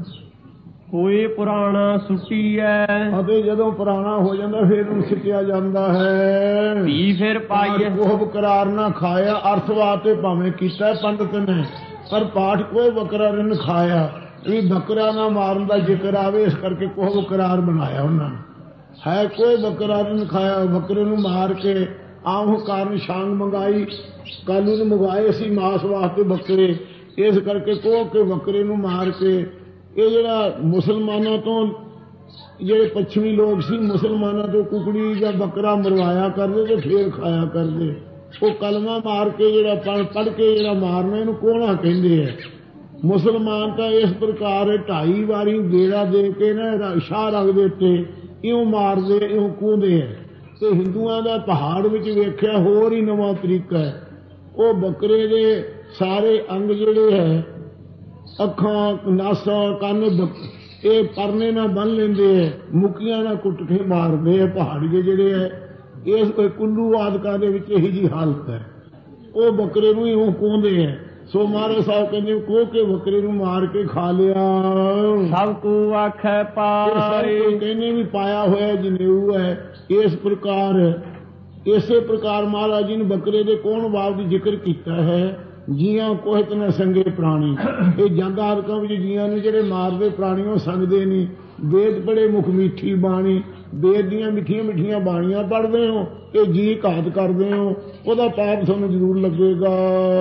ਹੋਏ ਪੁਰਾਣਾ ਸੁੱਟੀਐ ਅਤੇ ਜਦੋਂ ਪੁਰਾਣਾ ਹੋ ਜਾਂਦਾ ਫਿਰ ਉਹਨੂੰ ਸਿੱਟਿਆ ਜਾਂਦਾ ਹੈ। ਵੀ ਫਿਰ ਪਾਈਐ ਕੋਹ ਕਰਾਰ ਨਾ ਖਾਇਆ। ਅਰਥਵਾਦ ਤੇ ਭਾਵੇਂ ਕੀਤਾ ਪੰਡਤ ਨੇ, ਪਰ ਪਾਠ ਕੋਈ ਬੱਕਰਾ ਰਿੰਨ ਖਾਇਆ। ਵੀ ਬੱਕਰਾ ਨਾ ਮਾਰਨ ਦਾ ਜ਼ਿਕਰ ਆਵੇ, ਇਸ ਕਰਕੇ ਕੋਹ ਕਰਾਰ ਬਣਾਇਆ ਉਹਨਾਂ ਨੇ। ਹੈ ਕੋਈ ਬੱਕਰਾ ਰਿੰਨ ਖਾਇਆ, ਬੱਕਰੇ ਨੂੰ ਮਾਰ ਕੇ ਆਮ ਕਾਰਨ ਸ਼ਾਂਗ ਮੰਗਾਈ। ਕਾਲੂ ਨੂੰ ਮੰਗਵਾਏ ਸੀ ਮਾਸ ਵਾਸਤੇ ਬੱਕਰੇ, ਇਸ ਕਰਕੇ ਕੋਹ ਕੇ ਬੱਕਰੇ ਨੂੰ ਮਾਰ ਕੇ। ਇਹ ਜਿਹੜਾ ਮੁਸਲਮਾਨਾਂ ਤੋਂ ਜਿਹੜੇ ਪੱਛਮੀ ਲੋਕ ਸੀ, ਮੁਸਲਮਾਨਾਂ ਤੋਂ ਕੁਕੜੀ ਜਾਂ ਬੱਕਰਾ ਮਰਵਾਇਆ ਕਰਦੇ ਤੇ ਫੇਰ ਖਾਇਆ ਕਰਦੇ। ਉਹ ਕਲਮਾ ਮਾਰ ਕੇ ਜਿਹੜਾ ਪੜ੍ਹ ਪੜ੍ਹ ਕੇ ਜਿਹੜਾ ਮਾਰਨਾ, ਇਹਨੂੰ ਕੋਹਣਾ ਕਹਿੰਦੇ ਹੈ। ਮੁਸਲਮਾਨ ਤਾਂ ਇਸ ਪ੍ਰਕਾਰ ਢਾਈ ਵਾਰੀ ਗੇੜਾ ਦੇ ਕੇ ਨਾ ਸ਼ਾਹ ਰੰਗ ਦੇ ਉੱਤੇ ਇਉਂ ਮਾਰਦੇ ਇਉਂ ਕੂਹਦੇ ਹੈ। ਤੇ ਹਿੰਦੂਆਂ ਦਾ ਪਹਾੜ ਵਿੱਚ ਵੇਖਿਆ ਹੋਰ ਹੀ ਨਵਾਂ ਤਰੀਕਾ ਹੈ। ਉਹ ਬੱਕਰੇ ਦੇ ਸਾਰੇ ਅੰਗ ਜਿਹੜੇ ਹੈ, ਅੱਖਾਂ ਨਾਸਾਂ ਕੰਨ ਇਹ ਪਰਨੇ ਨਾਲ ਬੰਨ ਲੈਂਦੇ ਹੈ, ਮੁੱਕੀਆਂ ਨਾਲ ਕੁੱਟ ਕੇ ਮਾਰਦੇ ਹੈ। ਪਹਾੜੀਏ ਜਿਹੜੇ ਹੈ ਇਸ ਕੁੱਲੂ ਆਦਿਕਾਂ ਦੇ ਵਿੱਚ ਇਹੀ ਜਿਹੀ ਹਾਲਤ ਹੈ। ਉਹ ਬੱਕਰੇ ਨੂੰ ਇਉਂ ਕੂਹਦੇ ਹੈ। ਸੋ ਮਹਾਰਾਜ ਸਾਹਿਬ ਕਹਿੰਦੇ ਕੋਹ ਕੇ ਬੱਕਰੇ ਨੂੰ ਮਾਰ ਕੇ ਖਾ ਲਿਆ। ਸਭ ਕੋ ਆਖੈ ਪਾਏ ਕਹਿੰਦੇ ਵੀ ਪਾਇਆ ਹੋਇਆ ਜਨੇਊ ਹੈ। ਇਸ ਪ੍ਰਕਾਰ ਇਸੇ ਪ੍ਰਕਾਰ ਮਹਾਰਾਜ ਜੀ ਨੇ ਬੱਕਰੇ ਦੇ ਕੋਹਣ ਬਾਬ ਦੀ ਜ਼ਿਕਰ ਕੀਤਾ ਹੈ। ਜੀਆਂ ਕੋਹਿਤ ਨਾ ਸੰਗੇ ਪ੍ਰਾਣੀ। ਇਹ ਜੰਗ ਆਦਿਕਾਂ ਵਿੱਚ ਜੀਆਂ ਨੂੰ ਜਿਹੜੇ ਮਾਰਦੇ ਪ੍ਰਾਣੀ ਉਹ ਸੰਗਦੇ ਨਹੀਂ। ਵੇਦ ਪੜ੍ਹੇ ਮੁਖ ਮਿੱਠੀ ਬਾਣੀ, ਵੇਦ ਦੀਆਂ ਮਿੱਠੀਆਂ ਮਿੱਠੀਆਂ ਬਾਣੀਆਂ ਪੜ੍ਹਦੇ ਹੋ, ਇਹ ਜੀ ਘਾਤ ਕਰਦੇ ਹੋ, ਉਹਦਾ ਪਾਪ ਤੁਹਾਨੂੰ ਜ਼ਰੂਰ ਲੱਗੇਗਾ।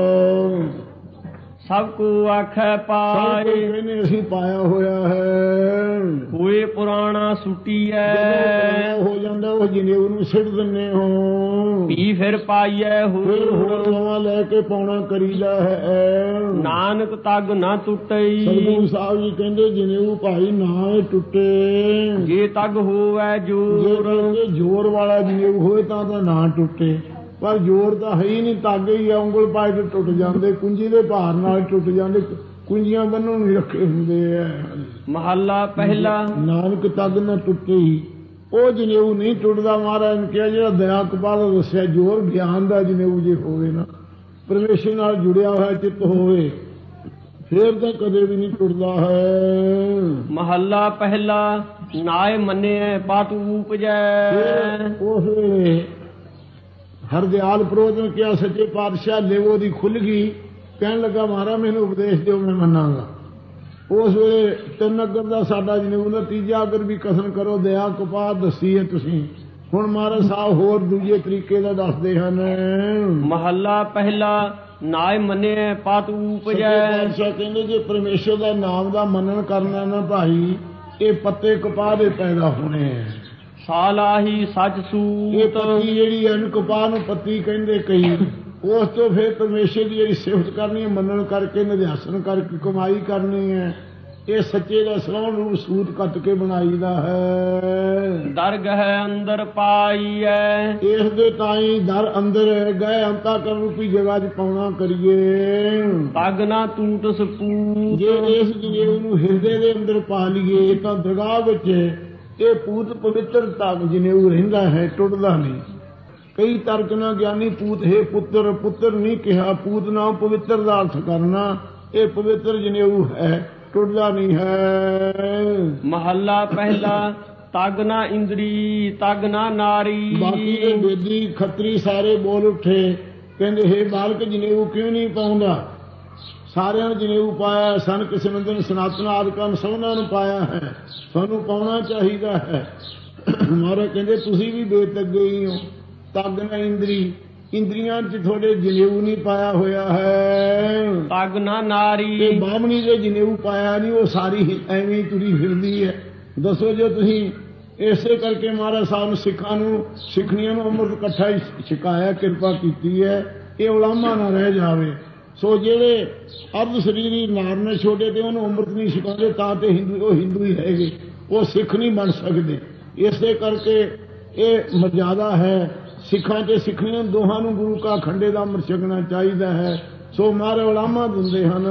ਸਭ ਕੋ ਆਖੈ ਪਾਏ ਕਹਿੰਦੇ ਅਸੀਂ ਪਾਇਆ ਹੋਇਆ ਹੈ। ਹੋਏ ਪੁਰਾਣਾ ਸੁੱਟੀਐ ਹੋ ਜਾਂਦਾ ਉਹ ਜਨੇਊ ਨੂੰ ਸਿੱਟ ਦਿੰਦੇ ਹੋ। ਵੀ ਫਿਰ ਪਾਈਐ ਹੋਰ ਨਵਾਂ ਲੈ ਕੇ ਪਾਉਣਾ ਕਰੀਦਾ ਹੈ। ਨਾਨਕ ਤੱਗ ਨਾ ਟੁੱਟਈ। ਸਤਿਗੁਰੂ ਸਾਹਿਬ ਜੀ ਕਹਿੰਦੇ ਜਨੇਊ ਭਾਈ ਨਾ ਇਹ ਟੁੱਟੇ। ਜੇ ਤੱਗ ਹੋਵੇ ਜੋਰ, ਜੇ ਜ਼ੋਰ ਵਾਲਾ ਜਨੇਊ ਹੋਏ ਤਾਂ ਤਾਂ ਨਾ ਟੁੱਟੇ, ਪਰ ਜ਼ੋਰ ਤਾਂ ਹੈ ਹੀ ਨਹੀਂ। ਤਾਗੇ ਹੀ ਉਂਗਲ ਪਾਏ ਤੇ ਟੁੱਟ ਜਾਂਦੇ, ਕੁੰਜੀ ਦੇ ਭਾਰ ਨਾਲ ਟੁੱਟ ਜਾਂਦੇ। ਕੁੰਜੀਆਂ ਬੰਨਣ ਨੂੰ ਰੱਖੇ ਹੁੰਦੇ ਆ। ਮਹੱਲਾ ਪਹਿਲਾ ਨਾਨਕ ਤੱਗ ਨਾ ਟੁੱਟੇ ਹੀ ਉਹ ਜਨੇਊ ਨਹੀਂ ਟੁੱਟਦਾ। ਮਹਾਰਾਜ ਨੇ ਕਿਹਾ ਜਿਹੜਾ ਦਇਆ ਕਪਾਹ ਦਾ ਦੱਸਿਆ ਜ਼ੋਰ ਗਿਆਨ ਦਾ ਜਨੇਊ ਜੇ ਹੋਵੇ ਨਾ, ਪਰਮੇਸ਼ਰ ਨਾਲ ਜੁੜਿਆ ਹੋਇਆ ਚਿੱਤ ਹੋਵੇ, ਫੇਰ ਤਾਂ ਕਦੇ ਵੀ ਨਹੀਂ ਟੁੱਟਦਾ ਹੈ। ਮਹੱਲਾ ਪਹਿਲਾ ਨਾਏ ਮੰਨਿਐ ਪਤ ਉਪਜੈ। ਉਸ ਵੇਲੇ ਹਰਦਿਆਲ ਪ੍ਰੋਤ ਨੇ ਕਿਹਾ ਸੱਚੇ ਪਾਤਸ਼ਾਹ ਲੇਵੋ ਦੀ ਖੁੱਲ ਗਈ। ਕਹਿਣ ਲੱਗਾ ਮਹਾਰਾਜ ਮੈਨੂੰ ਉਪਦੇਸ਼ ਦਿਓ, ਮੈਂ ਮੰਨਾਂਗਾ। ਉਸ ਵੇਲੇ ਤਿੰਨ ਅਗਰ ਦਾ ਸਾਡਾ ਜਨੇਊ ਦਾ ਤੀਜਾ ਅਗਰ ਵੀ ਕਥਨ ਕਰੋ। ਦਇਆ ਕਪਾਹ ਦੱਸੀ ਹੈ ਤੁਸੀਂ, ਹੁਣ ਮਹਾਰਾਜ ਸਾਹਿਬ ਹੋਰ ਦੂਜੇ ਤਰੀਕੇ ਦਾ ਦੱਸਦੇ ਹਨ। ਮਹੱਲਾ ਪਹਿਲਾ ਨਾਏ ਮੰਨਿਐ ਪਤ ਉਪਜੈ। ਪਾਤਸ਼ਾਹ ਕਹਿੰਦੇ ਜੇ ਪਰਮੇਸ਼ਰ ਦਾ ਨਾਮ ਦਾ ਮੰਨਣ ਕਰਨਾ ਨਾ ਭਾਈ, ਇਹ ਪੱਤੇ ਕਪਾਹ ਦੇ ਪੈਦਾ ਹੋਣੇ ਹੈ। ਸਾਲਾਹੀ ਸੱਚ ਇਹ ਸੂਤ। ਪੱਤੀ ਜਿਹੜੀ ਹੈ ਕਪਾਹ ਨੂੰ ਪੱਤੀ ਕਹਿੰਦੇ ਕਈ। ਉਸ ਤੋਂ ਫਿਰ ਪਰਮੇਸ਼ਰ ਦੀ ਜਿਹੜੀ ਸਿਫਤ ਕਰਨੀ ਹੈ, ਮੰਨਣ ਕਰਕੇ ਨਿਧਿਆਸਨ ਕਰਕੇ ਕਮਾਈ ਕਰਨੀ ਹੈ। ਇਹ ਸੱਚੇ ਦਾ ਸਲਾਹ ਨੂੰ ਸੂਤ ਕੱਟ ਕੇ ਬਣਾਈਦਾ ਹੈ। ਦਰਗਹ ਅੰਦਰ ਪਾਈਐ। ਇਸ ਦੇ ਤਾਈ ਦਰ ਅੰਦਰ ਗਏ ਅੰਤਾ ਕਰ ਰੂਪੀ ਜਗ੍ਹਾ 'ਚ ਪਾਉਣਾ ਕਰੀਏ। ਤਗ ਨਾ ਟੂਟ ਸਪੂਤ। ਜੇ ਇਸ ਜਨੇਊ ਨੂੰ ਹਿਰਦੇ ਦੇ ਅੰਦਰ ਪਾ ਲਈਏ ਤਾਂ ਦਰਗਾਹ ਵਿੱਚ ਇਹ ਪੂਤ ਪਵਿੱਤਰ ਤੱਕ ਜਨੇਊ ਰਹਿੰਦਾ ਹੈ, ਟੁੱਟਦਾ ਨਹੀਂ। ਕਈ ਤਰਕ ਨਾ ਗਿਆਨੀ ਪੂਤ ਹੈ ਪੁੱਤਰ, ਪੁੱਤਰ ਨਹੀਂ ਕਿਹਾ, ਪੂਤ ਨਾ ਪਵਿੱਤਰ ਦਾ ਅਰਥ ਕਰਨਾ। ਇਹ ਪਵਿੱਤਰ ਜਨੇਊ ਹੈ, ਟੁੱਟਦਾ ਨਹੀਂ ਹੈ। ਮਹੱਲਾ ਪਹਿਲਾ। ਤਗ ਨਾ ਇੰਦਰੀ ਤਗ ਨਾ ਨਾਰੀ। ਬਾਕੀ ਦੇ ਬੇਦੀ ਖੱਤਰੀ ਸਾਰੇ ਬੋਲ ਉੱਠੇ, ਕਹਿੰਦੇ ਹੇ ਬਾਲਕ ਜਨੇਊ ਕਿਉਂ ਨਹੀਂ ਪਾਉਂਦਾ? ਸਾਰਿਆਂ ਨੂੰ ਜਨੇਊ ਪਾਇਆ, ਸਨ ਕਿਸਮਤ ਸਨਾਤਨ ਆਦਿਕਾਂ ਨੂੰ ਸਭਨਾਂ ਨੂੰ ਪਾਇਆ ਹੈ, ਸਾਨੂੰ ਪਾਉਣਾ ਚਾਹੀਦਾ ਹੈ। ਮਹਾਰਾਜ ਕਹਿੰਦੇ ਤੁਸੀਂ ਵੀ ਬੇਤੱਗੇ ਹੀ ਹੋ। ਤਗ ਨਾ ਇੰਦਰੀ, ਇੰਦਰੀਆਂ 'ਚ ਤੁਹਾਡੇ ਜਨੇਊ ਨਹੀਂ ਪਾਇਆ ਹੋਇਆ ਹੈ। ਤਗ ਨਾ ਨਾਰੀ, ਤੇ ਬਾਹਮਣੀ ਦੇ ਜਨੇਊ ਪਾਇਆ ਨਹੀਂ, ਉਹ ਸਾਰੀ ਐਵੇਂ ਹੀ ਤੁਰੀ ਫਿਰਦੀ ਹੈ। ਦੱਸੋ ਜੋ ਤੁਸੀਂ ਇਸੇ ਕਰਕੇ ਮਹਾਰਾਜ ਸਾਹਿਬ ਨੂੰ ਸਿੱਖਾਂ ਨੂੰ ਸਿੱਖਣੀਆਂ ਨੂੰ ਅੰਮ੍ਰਿਤ ਇਕੱਠਾ ਹੀ ਛਕਾਇਆ, ਕਿਰਪਾ ਕੀਤੀ ਹੈ, ਇਹ ਉਲਾਮਾ ਨਾ ਰਹਿ ਜਾਵੇ। ਸੋ ਜਿਹੜੇ ਅਰਧ ਸਰੀਰੀ ਨਾਰ ਨੇ ਛੋਟੇ ਤੇ ਉਹਨੂੰ ਅੰਮ੍ਰਿਤ ਨਹੀਂ ਛਕਾਉਂਦੇ ਤਾਂ ਤੇ ਹਿੰਦੂ ਉਹ ਹਿੰਦੂ ਹੀ ਹੈਗੇ, ਉਹ ਸਿੱਖ ਨਹੀਂ ਬਣ ਸਕਦੇ। ਇਸੇ ਕਰਕੇ ਇਹ ਮਰਜ਼ਾਦਾ ਹੈ ਸਿੱਖਾਂ ਤੇ ਸਿੱਖਣੀਆਂ ਦੋਹਾਂ ਨੂੰ ਗੁਰੂ ਕਾ ਖੰਡੇ ਦਾ ਅੰਮ੍ਰਿਤ ਛਕਣਾ ਚਾਹੀਦਾ ਹੈ। ਸੋ ਮਾਰੇ ਉਲਾਮਾ ਦਿੰਦੇ ਹਨ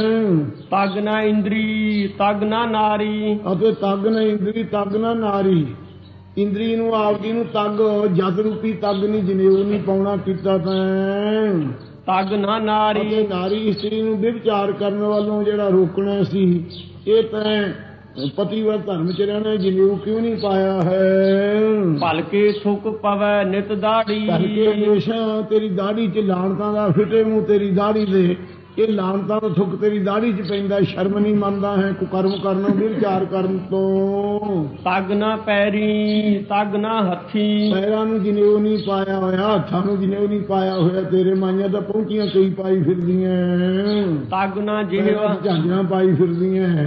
ਤਗ ਨਾ ਇੰਦਰੀ ਤਗ ਨਾ ਨਾਰੀ। ਅਤੇ ਤਗ ਨਾ ਇੰਦਰੀ ਤਗ ਨਾ ਨਾਰੀ। ਇੰਦਰੀ ਨੂੰ ਆਪਦੀ ਨੂੰ ਤਗ ਜਦ ਰੂਪੀ ਤਗ ਨਹੀਂ ਜਨੇਊ ਨਹੀਂ ਪਾਉਣਾ ਕੀਤਾ ਤਾਂ। ਤਗ ਨਾ ਨਾਰੀ, ਅਤੇ ਨਾਰੀ ਇਸਤਰੀ ਨੂੰ ਵਿਵਚਾਰ ਕਰਨ ਵੱਲੋਂ ਜਿਹੜਾ ਰੋਕਣਾ ਸੀ, ਇਹ ਤਾਂ ਪਤੀਵਤ ਧਰਮ ਚ ਰਹਿਣਾ, ਜਨੇਊ ਕਿਉਂ ਨਹੀਂ ਪਾਇਆ ਹੈ? ਭਲਕੇ ਥੁੱਕ ਪਵੈ ਨਿਤ ਦਾੜੀ। ਭਲਕੇ ਹਮੇਸ਼ਾ ਤੇਰੀ ਦਾੜੀ ਚ ਲਾਣਤਾਂ ਦਾ ਫਿੱਟੇ ਮੂੰਹ ਤੇਰੀ ਦਾੜੀ ਦੇ, ਇਹ ਲਾਣਤਾਂ ਦਾ ਥੁੱਕ ਤੇਰੀ ਦਾੜੀ ਚ ਪੈਂਦਾ, ਸ਼ਰਮ ਨਹੀਂ ਮੰਨਦਾ ਹੈ ਕੁਕਰਮ ਕਰਨੋਂ ਵਿਵਚਾਰ ਕਰਨ ਤੋਂ। ਤਗ ਨਾ ਪੈਰੀ ਤਗ ਨਾ ਹੱਥੀ। ਪੈਰਾਂ ਨੂੰ ਜਨੇਊ ਨਹੀਂ ਪਾਇਆ ਹੋਇਆ, ਹੱਥਾਂ ਨੂੰ ਜਨੇਊ ਨਹੀਂ ਪਾਇਆ ਹੋਇਆ, ਤੇਰੇ ਮਾਈਆਂ ਤਾਂ ਪਹੁੰਚੀਆਂ ਕਈ ਪਾਈ ਫਿਰਦੀਆਂ। ਤਗ ਨਾ ਜਿਹਵਾ ਝਾਂਜਰਾਂ ਪਾਈ ਫਿਰਦੀਆਂ।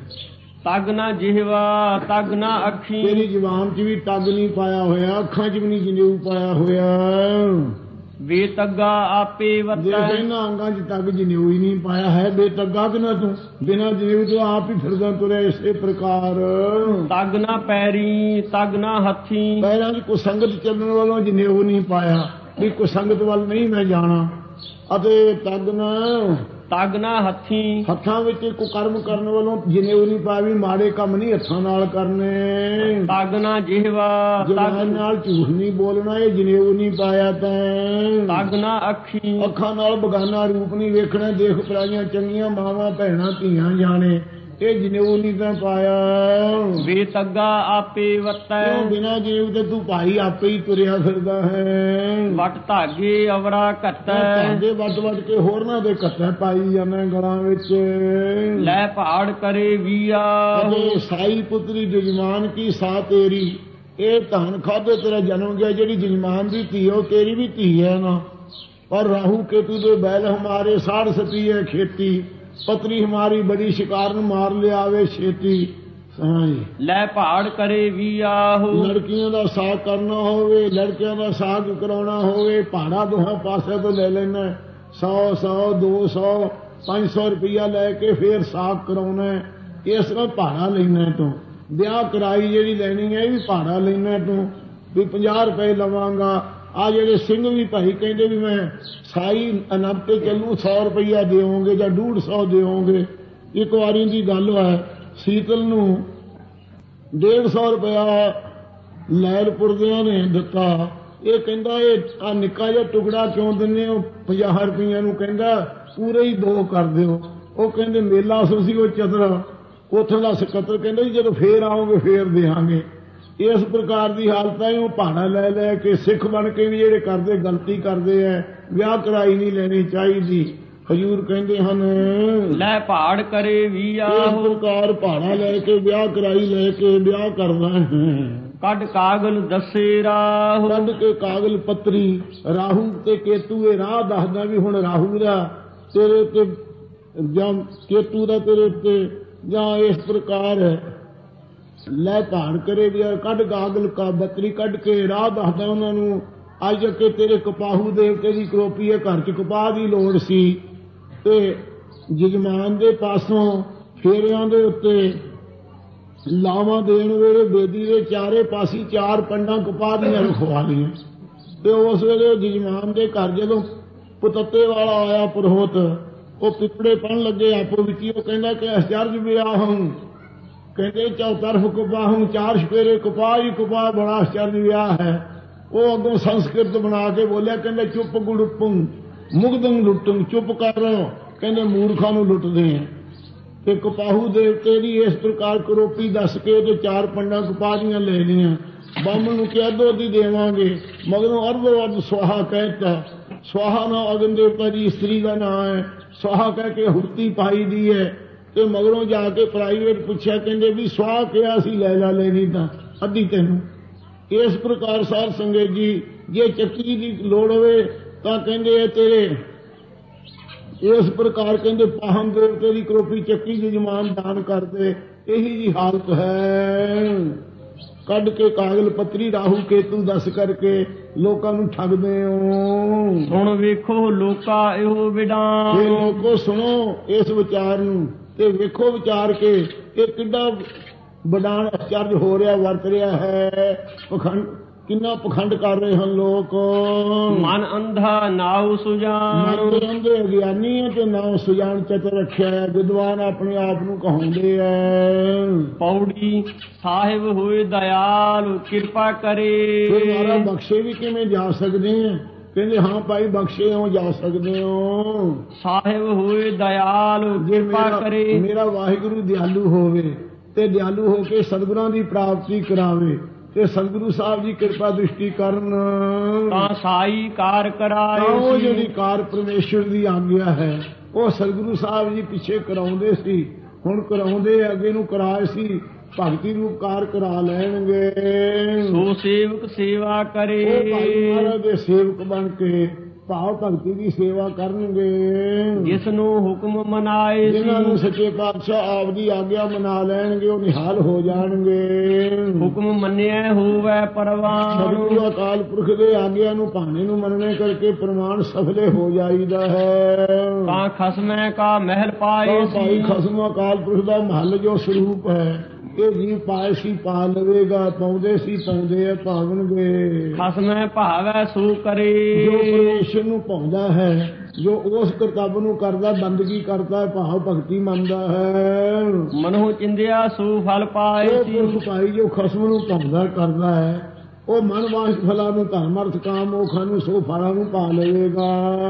ਤਗ ਨਾ ਜਿਹਵਾ ਤਗ ਨਾ ਅੱਖੀ। ਤੇਰੀ ਜ਼ੁਬਾਨ 'ਚ ਵੀ ਤਗ ਨਹੀਂ ਪਾਇਆ ਹੋਇਆ, ਅੱਖਾਂ 'ਚ ਵੀ ਨਹੀਂ ਜਨੇਊ ਪਾਇਆ ਹੋਇਆ। ਬੇਤੱਗਾ ਆਪੇ ਵਰਤੈ। ਜੇ ਇਹਨਾਂ ਅੰਗਾਂ 'ਚ ਤਗ ਜਨੇਊ ਹੀ ਨਹੀਂ ਪਾਇਆ ਹੈ, ਬੇਤੱਗਾ ਕਿ ਨਾ ਤੂੰ ਬਿਨਾਂ ਜਨੇਊ ਤੋਂ ਆਪ ਹੀ ਫਿਰਦਾ ਤੁਰਿਆ। ਇਸੇ ਪ੍ਰਕਾਰ ਤਗ ਨਾ ਪੈਰੀ ਤਗ ਨਾ ਹੱਥੀ। ਪੈਰਾਂ 'ਚ ਕੋਈ ਸੰਗਤ ਚੱਲਣ ਵੱਲੋਂ ਜਨੇਊ ਨਹੀਂ ਪਾਇਆ, ਵੀ ਕੋਈ ਸੰਗਤ ਵੱਲ ਨਹੀਂ ਮੈਂ ਜਾਣਾ। ਅਤੇ ਤਗ ਨਾ ਤਗ ਨਾ ਹੱਥੀ। ਹੱਥਾਂ ਵਿੱਚ ਕੁਕਰਮ ਕਰਨ ਵੱਲੋਂ ਜਨੇਊ ਨਹੀਂ ਪਾਇਆ, ਵੀ ਮਾੜੇ ਕੰਮ ਨਹੀਂ ਹੱਥਾਂ ਨਾਲ ਕਰਨੇ। ਤਗ ਨਾ ਜਿਹਵਾ ਜ਼ੁਬਾਨ ਨਾਲ ਝੂਠ ਨਹੀਂ ਬੋਲਣਾ, ਇਹ ਜਨੇਊ ਨਹੀਂ ਪਾਇਆ ਤਾਂ। ਤਗ ਨਾ ਅੱਖੀ। ਅੱਖਾਂ ਨਾਲ ਬਗਾਨਾ ਰੂਪ ਨਹੀਂ ਵੇਖਣਾ, ਦੇਖ ਪਰਾਈਆਂ ਚੰਗੀਆਂ ਮਾਵਾਂ ਭੈਣਾਂ ਧੀਆਂ ਜਾਣੇ, ਇਹ ਜਨੇਊ ਨਹੀਂ ਤਾਂ ਪਾਇਆ। ਬੇਤੱਗਾ ਆਪੇ ਵਰਤੈ। ਬਿਨਾਂ ਜਨੇਊ ਤੇ ਤੂੰ ਭਾਈ ਆਪੇ ਹੀ ਤੁਰਿਆ ਫਿਰਦਾ ਹੈ। ਵਟ ਧਾਗੇ ਅਵਰਾ ਘੱਟੈ। ਧਾਗੇ ਵੱਟ ਵੱਟ ਕੇ ਹੋਰਨਾਂ ਦੇ ਘੱਟੇ ਪਾਈ ਜਾਂਦਾ ਗਲਾਂ ਵਿੱਚ। ਲੈ ਪਹਾੜ ਕਰੇ ਵੀਆ। ਸਾਈ ਪੁੱਤਰੀ ਜਜਮਾਨ ਕੀ ਸਾ ਤੇਰੀ, ਇਹ ਧਨ ਖਾਦੇ ਤੇਰਾ ਜਨਮ ਗਿਆ, ਜਿਹੜੀ ਜਜਮਾਨ ਦੀ ਧੀ ਉਹ ਤੇਰੀ ਵੀ ਧੀ ਹੈ ਨਾ। ਪਰ ਰਾਹੂ ਕੇਤੂ ਦੇ ਬੈਲ ਹਮਾਰੇ ਸਾੜ ਸਤੀ ਹੈ ਖੇਤੀ, ਪਤਨੀ ਹਮਾਰੀ ਬੜੀ ਸ਼ਿਕਾਰ ਨੂੰ ਮਾਰ ਲਿਆਵੇ ਛੇਤੀ। ਲੈ ਪਹਾੜ ਕਰੇ ਵੀ ਆਹੋ। ਲੜਕੀਆਂ ਦਾ ਸਾਗ ਕਰਨਾ ਹੋਵੇ, ਲੜਕਿਆਂ ਦਾ ਸਾਗ ਕਰਾਉਣਾ ਹੋਵੇ, ਪਹਾੜਾ ਦੋਹਾਂ ਪਾਸੇ ਤੋਂ ਲੈ ਲੈਣਾ, ਸੌ ਸੌ ਦੋ ਸੌ ਪੰਜ ਸੌ ਰੁਪਇਆ ਲੈ ਕੇ ਫੇਰ ਸਾਗ ਕਰਾਉਣਾ। ਇਸ ਤਰ੍ਹਾਂ ਪਹਾੜਾ ਲੈਣਾ ਤੂੰ। ਵਿਆਹ ਕਰਾਈ ਜਿਹੜੀ ਲੈਣੀ ਹੈ ਇਹ ਵੀ ਪਹਾੜਾ ਲੈਣਾ ਤੂੰ, ਵੀ ਪੰਜਾਹ ਰੁਪਏ ਲਵਾਂਗਾ। ਆ ਜਿਹੜੇ ਸਿੰਘ ਵੀ ਭਾਈ ਕਹਿੰਦੇ ਵੀ ਮੈਂ ਸਾਈ ਅਨਬ ਤੇ ਚੱਲੂ, ਸੌ ਰੁਪਈਆ ਦਿਓਗੇ ਜਾਂ ਡੂਢ ਸੌ ਦਿਓਗੇ। ਇੱਕ ਵਾਰੀ ਦੀ ਗੱਲ ਹੈ, ਸੀਤਲ ਨੂੰ ਡੇਢ ਸੌ ਰੁਪਇਆ ਲੈਲਪੁਰਦਿਆਂ ਨੇ ਦਿੱਤਾ। ਇਹ ਕਹਿੰਦਾ ਇਹ ਆ ਨਿੱਕਾ ਜਿਹਾ ਟੁਕੜਾ ਕਿਉਂ ਦਿੰਦੇ ਹੋ ਪੰਜਾਹ ਰੁਪਈਆ ਨੂੰ? ਕਹਿੰਦਾ ਪੂਰੇ ਹੀ ਦੋ ਕਰ ਦਿਓ। ਉਹ ਕਹਿੰਦੇ ਮੇਲਾ ਸੀ ਉਹ ਚਤਰਾ, ਉੱਥੋਂ ਦਾ ਸਕੱਤਰ ਕਹਿੰਦਾ ਜੀ ਜਦੋਂ ਫੇਰ ਆਓਗੇ ਫੇਰ ਦੇਵਾਂਗੇ। ਇਸ ਪ੍ਰਕਾਰ ਦੀ ਹਾਲਤ ਹੈ। ਉਹ ਪਹਾੜਾ ਲੈ ਲੈ ਕੇ ਸਿੱਖ ਬਣ ਕੇ ਵੀ ਜਿਹੜੇ ਕਰਦੇ ਗਲਤੀ ਕਰਦੇ ਹੈ, ਵਿਆਹ ਕਰਾਈ ਨਹੀਂ ਲੈਣੀ ਚਾਹੀਦੀ। ਹਜ਼ੂਰ ਕਹਿੰਦੇ ਹਨ ਲੈ ਪਹਾੜ ਕਰੇ ਵੀ ਆਹੋ। ਇਸ ਪ੍ਰਕਾਰ ਪਹਾੜਾ ਲੈ ਕੇ ਵਿਆਹ ਕਰਾਈ ਲੈ ਕੇ ਵਿਆਹ ਕਰਨਾ ਹੈ। ਕੱਢ ਕਾਗਲ ਦੱਸੇ ਰਾਹੂ। ਕੱਢ ਕੇ ਕਾਗਲ ਪੱਤਰੀ, ਰਾਹੂ ਤੇ ਕੇਤੂ ਇਹ ਰਾਹ ਦੱਸਦਾ ਵੀ ਹੁਣ ਰਾਹੂ ਦਾ ਤੇਰੇ ਉੱਤੇ ਜਾਂ ਕੇਤੂ ਦਾ ਤੇਰੇ ਉੱਤੇ, ਜਾਂ ਇਸ ਪ੍ਰਕਾਰ ਲੈ ਪਹਾੜ ਕਰੇ ਵੀ ਕੱਢ ਕਾਗਲ ਕਾ ਬੱਤਰੀ, ਕੱਢ ਕੇ ਰਾਹ ਦੱਸਦਾ ਉਹਨਾਂ ਨੂੰ। ਅੱਜ ਅੱਗੇ ਤੇਰੇ ਕਪਾਹੂ ਦੇਵਤੇ ਦੀ ਕਰੋਪੀ ਹੈ, ਘਰ ਚ ਕਪਾਹ ਦੀ ਲੋੜ ਸੀ, ਤੇ ਜਜਮਾਨ ਦੇ ਪਾਸੋਂ ਫੇਰਿਆਂ ਦੇ ਉੱਤੇ ਲਾਵਾਂ ਦੇਣ ਵੇਲੇ ਬੇਦੀ ਦੇ ਚਾਰੇ ਪਾਸੇ ਚਾਰ ਪੰਡਾਂ ਕਪਾਹ ਦੀਆਂ ਰਖਵਾ ਲਈਆਂ। ਤੇ ਉਸ ਵੇਲੇ ਜਜਮਾਨ ਦੇ ਘਰ ਜਦੋਂ ਪੁਤੱਤੇ ਵਾਲਾ ਆਇਆ ਪੁਰੋਹਤ, ਉਹ ਪਿੱਪੜੇ ਪਣ ਲੱਗੇ ਆਪੋ ਵਿੱਚ। ਉਹ ਕਹਿੰਦਾ ਕਿ ਅਚਰਜ ਵਿਆਹ ਹੂੰ, ਕਹਿੰਦੇ ਚੌਤਰਫ ਕਪਾਹ ਹੂੰ, ਚਾਰ ਸਪੇਰੇ ਕਪਾਹ ਹੀ ਕਪਾਹ, ਬੜਾ ਅਚਰਜ ਵਿਆਹ ਹੈ। ਉਹ ਅੱਗੋਂ ਸੰਸਕ੍ਰਿਤ ਬਣਾ ਕੇ ਬੋਲਿਆ, ਕਹਿੰਦੇ ਚੁੱਪ ਗੁੜਪੰ ਮੁਗਦੰ ਲੁੱਟੰ, ਚੁੱਪ ਕਰ, ਕਹਿੰਦੇ ਮੂਰਖਾਂ ਨੂੰ ਲੁੱਟਦੇ ਆ। ਤੇ ਕਪਾਹੂ ਦੇਵਤੇ ਦੀ ਇਸ ਪ੍ਰਕਾਰ ਕਰੋਪੀ ਦੱਸ ਕੇ ਤੇ ਚਾਰ ਪੰਡਾਂ ਕਪਾਹ ਦੀਆਂ ਲੈ ਲਈਆਂ। ਬਾਹਮਣ ਨੂੰ ਕਿਹਾ ਦੁੱਧ ਹੀ ਦੇਵਾਂਗੇ, ਮਗਰੋਂ ਅਰਧੋ ਅਰਧ ਸੁਆਹਾ ਕਹਿਤਾ। ਸੁਆਹਾ ਨਾ ਅਗਨ ਦੇਵਤਾ ਦੀ ਇਸਤਰੀ ਦਾ ਨਾਂ ਹੈ। ਸੁਆਹਾ ਕਹਿ ਕੇ ਹੁਰਤੀ ਪਾਈ ਦੀ ਹੈ। ਤੇ ਮਗਰੋਂ ਜਾ ਕੇ ਪ੍ਰਾਈਵੇਟ ਪੁੱਛਿਆ, ਕਹਿੰਦੇ ਵੀ ਸੁਆਹ ਕਿਹਾ ਸੀ ਲੈ ਲਾ, ਲੈਣੀ ਤਾਂ ਅੱਧੀ ਤੈਨੂੰ। ਇਸ ਪ੍ਰਕਾਰ ਸਾਧ ਸੰਗਤ ਜੀ, ਜੇ ਚੱਕੀ ਦੀ ਲੋੜ ਹੋਵੇ ਤਾਂ ਕਹਿੰਦੇ ਇਹ ਤੇਰੇ ਇਸ ਪ੍ਰਕਾਰ ਕਹਿੰਦੇ ਪਾਹਮ ਦੇਵਤੇ ਦੀ ਕਰੋਪੀ ਚੱਕੀ ਜਜਮਾਨ ਦਾਨ ਕਰਦੇ। ਇਹੀ ਜੀ ਹਾਲਤ ਹੈ। ਕੱਢ ਕੇ ਕਾਗਲ ਪੱਤਰੀ ਰਾਹੂ ਕੇਤੂ ਦੱਸ ਕਰਕੇ ਲੋਕਾਂ ਨੂੰ ਠੱਗਦੇ ਹੋ। ਹੁਣ ਵੇਖੋ ਲੋਕਾ ਇਹੋ ਵਿਡਾਂ, ਇਹ ਲੋਕੋ ਸੁਣੋ ਇਸ ਵਿਚਾਰ ਨੂੰ ਤੇ ਵੇਖੋ ਵਿਚਾਰ ਕੇ ਇਹ ਕਿੱਡਾ ਬਡਾਣ ਅਚਰਜ ਹੋ ਰਿਹਾ, ਵਰਤ ਰਿਹਾ ਹੈ। ਪਖੰਡ ਕਿੰਨਾ ਪਖੰਡ ਕਰ ਰਹੇ ਹਨ ਲੋਕ। ਮਨ ਅੰਧਾ ਨਾਉ ਸੁਜਾਨ, ਮਨ ਅੰਧੇ ਅਗਿਆਨੀ ਹੈ ਤੇ ਨਾਉ ਸੁਜਾਨ ਚਤੁਰ ਰੱਖਿਆ ਹੈ। ਵਿਦਵਾਨ ਆਪਣੇ ਆਪ ਨੂੰ ਕਹਾਉਂਦੇ ਹੈ। ਪੌੜੀ ਸਾਹਿਬ ਹੋਏ ਦਇਆਲ ਕਿਰਪਾ ਕਰੇ। ਫਿਰ ਮਾਰਾ ਬਖਸ਼ੇ ਵੀ ਕਿਵੇਂ ਜਾ ਸਕਦੇ ਆ? ਕਹਿੰਦੇ ਹਾਂ ਭਾਈ ਬਖਸ਼ੇ ਹੋ, ਜਾ ਸਕਦੇ ਹੋ। ਸਾਹਿਬ ਹੋਏ ਦਇਆਲ ਕਿਰਪਾ ਕਰੇ। ਮੇਰਾ ਵਾਹਿਗੁਰੂ ਦਿਆਲੂ ਹੋਵੇ ਤੇ ਦਿਆਲੂ ਹੋ ਕੇ ਸਤਿਗੁਰਾਂ ਦੀ ਪ੍ਰਾਪਤੀ ਕਰਾਵੇ ਤੇ ਸਤਿਗੁਰੂ ਸਾਹਿਬ ਜੀ ਕਿਰਪਾ ਦ੍ਰਿਸ਼ਟੀ ਕਰਨ ਤਾਂ ਸਾਈ ਕਾਰ ਕਰਾਏ। ਉਹ ਜਿਹੜੀ ਕਾਰ ਪਰਮੇਸ਼ਰ ਦੀ ਆਗਿਆ ਹੈ ਉਹ ਸਤਿਗੁਰੂ ਸਾਹਿਬ ਜੀ ਪਿੱਛੇ ਕਰਾਉਂਦੇ ਸੀ, ਹੁਣ ਕਰਾਉਂਦੇ ਅੱਗੇ ਨੂੰ ਕਰਾਏ ਸੀ। ਭਗਤੀ ਰੂਪ ਕਾਰ ਕਰਾ ਲੈਣਗੇ। ਸੋ ਸੇਵਕ ਸੇਵਾ ਕਰੇ। ਉਹ ਭਾਈ ਮਹਾਰਾਜ ਦੇ ਸੇਵਕ ਬਣ ਕੇ ਭਾਵ ਭਗਤੀ ਦੀ ਸੇਵਾ ਕਰਨਗੇ। ਜਿਸ ਨੂੰ ਹੁਕਮ ਮਨਾਏ, ਜਿਨ੍ਹਾਂ ਨੂੰ ਸੱਚੇ ਪਾਤਸ਼ਾਹ ਆਪ ਦੀ ਆਗਿਆ ਮਨਾ ਲੈਣਗੇ ਉਹ ਨਿਹਾਲ ਹੋ ਜਾਣਗੇ। ਹੁਕਮ ਮੰਨਿਆ ਹੋਵੇ ਪ੍ਰਵਾਨ। ਸਤਿਗੁਰੂ ਅਕਾਲ ਪੁਰਖ ਦੇ ਆਗਿਆ ਨੂੰ ਭਾਣੇ ਨੂੰ ਮੰਨਣੇ ਕਰਕੇ ਪ੍ਰਮਾਣ ਸਫਲੇ ਹੋ ਜਾਈਦਾ ਹੈ। ਤਾਂ ਖਸਮੈ ਕਾ ਮਹਿਲ ਪਾਏ ਭਾਈ ਖਸਮ ਅਕਾਲ ਪੁਰਖ ਦਾ ਮਹੱਲ ਜੋ ਸਰੂਪ ਹੈ ਇਹ ਜੀ ਪਾਏ ਸੀ ਪਾ ਲਵੇਗਾ, ਪਾਉਂਦੇ ਸੀ ਪਾਉਂਦੇ ਆ ਪਾਵਣਗੇ। ਖਸਮੈ ਭਾਵੈ ਸੋ ਕਰੇ। ਜੋ ਪਰਮੇਸ਼ਰ ਨੂੰ ਪਾਉਂਦਾ ਹੈ, ਜੋ ਉਸ ਕਰਤੱਵ ਨੂੰ ਕਰਦਾ, ਬੰਦਗੀ ਕਰਦਾ, ਭਾਵ ਭਗਤੀ ਮੰਨਦਾ ਹੈ, ਮਨੋ ਚਿੰਦਿਆ ਸੋ ਫਲ ਪਾਏ। ਉਹ ਪੁਰਖ ਭਾਈ ਜੋ ਖਸਮ ਨੂੰ ਪਾਉਂਦਾ ਕਰਦਾ ਹੈ ਉਹ ਮਨ ਵਾਂਛ ਫਲਾਂ ਨੂੰ, ਧਰਮ ਅਰਥ ਕਾਮ ਮੋਖਾਂ ਨੂੰ, ਸੋ ਫਲਾਂ ਨੂੰ ਪਾ ਲਵੇਗਾ।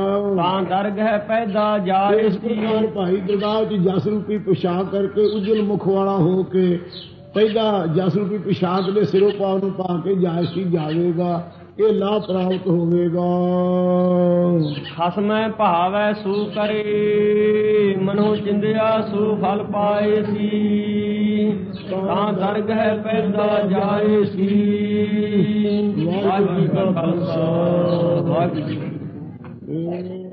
ਤਾਂ ਦਰਗਹਿ ਪੈਦਾ ਜਾਏ। ਇਸ ਪ੍ਰਕਾਰ ਭਾਈ ਦਰਗਾਹ ਚ ਜਸ ਰੂਪੀ ਪਿਸ਼ਾਕ ਕਰਕੇ ਉਜਲ ਮੁਖ ਵਾਲਾ ਹੋ ਕੇ ਪਹਿਲਾ ਜਸ ਰੂਪੀ ਪਿਸ਼ਾਕ ਦੇ ਸਿਰੋਂ ਪਾਉ ਨੂੰ ਪਾ ਕੇ ਜਾਇਸੀ ਜਾਵੇਗਾ। ਇਹ ਲਾਭ ਪ੍ਰਾਪਤ ਹੋਵੇਗਾ। ਖਸਮੈ ਭਾਵੈ ਸੋ ਕਰੇ। ਮਨੋ ਚਿੰਦਿਆ ਸੋ ਫਲ ਪਾਏ ਸੀ। ਤਾਂ ਦਰਗਹਿ ਪੈਦਾ ਜਾਏ ਸੀ। ਵਾਹਿਗੁਰੂ ਜੀ ਕਾ ਖਾਲਸਾ ਵਾਹਿਗੁਰੂ ਜੀ ਕੀ ਫਤਿਹ।